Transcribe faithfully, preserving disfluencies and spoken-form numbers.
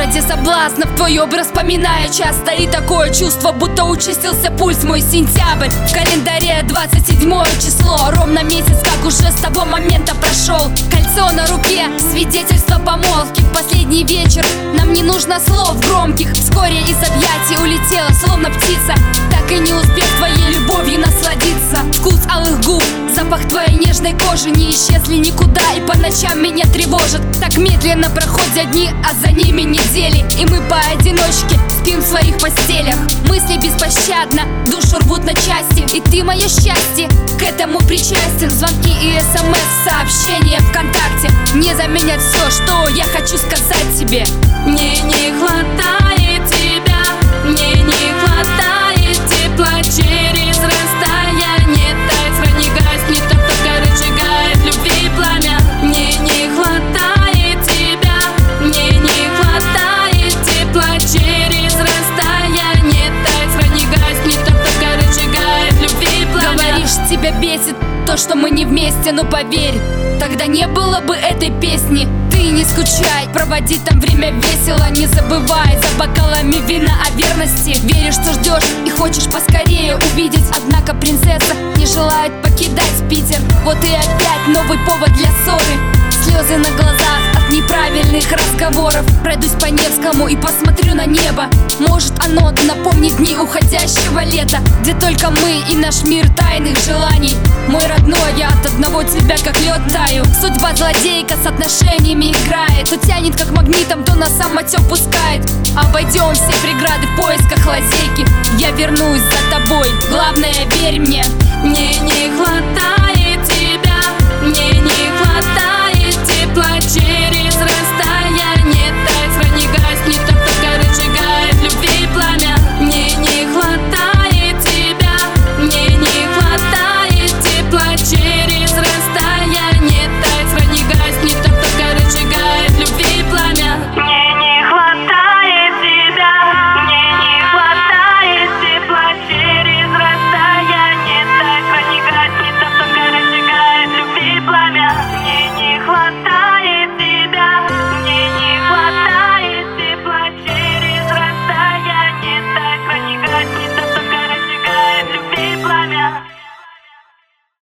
ради соблазнов твой образ вспоминаю часто. И такое чувство, будто участился пульс мой. Сентябрь, в календаре двадцать седьмое число. Ровно месяц, как уже с того момента прошел. Кольцо на руке, свидетельство помолвки. В последний вечер нам не нужно слов громких. Вскоре из объятий улетела, словно птица, так и не успев твоей любовью насладиться. Вкус алых губ, запах твоей нежной кожи не исчезли никуда и по ночам меня тревожат. Так медленно проходят дни, а за ними недели, и мы поодиночке спим в своих постелях. Мысли беспощадно душу рвут на части, и ты мое счастье к этому причастен. Звонки и смс, сообщения ВКонтакте не заменят все, что я хочу сказать тебе. Мне не хватает тебя, мне не хватает тепла через расстояние. Тайс не гаснет, так только разжигает любви пламя. Мне не хватает тебя, мне не хватает тепла через расстояние. Тайс не гаснет, так только разжигает любви пламя. Говоришь, тебя бесит то, что мы не вместе, но поверь, тогда не было бы этой песни. Ты не скучай, проводи там время весело, не забывай за бокалами вина о верности. Веришь, что ждешь и хочешь поскорее увидеть, однако принцесса не желает покидать Питер. Вот и опять новый повод для ссоры. Слезы на глазах от неправильных разговоров. Пройдусь по Невскому и посмотрю на небо. Может, оно напомнит дни уходящего лета, где только мы и наш мир тайных желаний. Мой родной, я от одного тебя как лед таю. Судьба злодейка с отношениями играет. То тянет как магнитом, то на самотек пускает. Обойдем все преграды в поисках лазейки. Я вернусь за тобой, главное, верь мне. Мне не хватает тебя, мне не хватает тепла через